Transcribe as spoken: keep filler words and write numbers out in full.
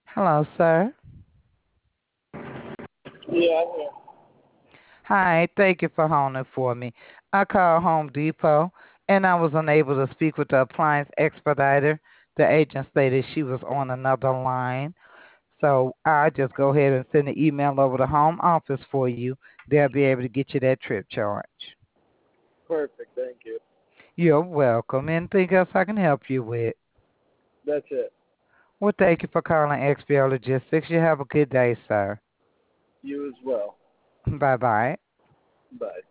Hello, sir. Yeah, I'm here. Hi, thank you for holding for me. I called Home Depot and I was unable to speak with the appliance expediter. The agent stated she was on another line. So I just go ahead and send an email over to home office for you. They'll be able to get you that trip charge. Perfect. Thank you. You're welcome. Anything else I can help you with? That's it. Well, thank you for calling X B L Logistics. You have a good day, sir. You as well. Bye bye. Bye.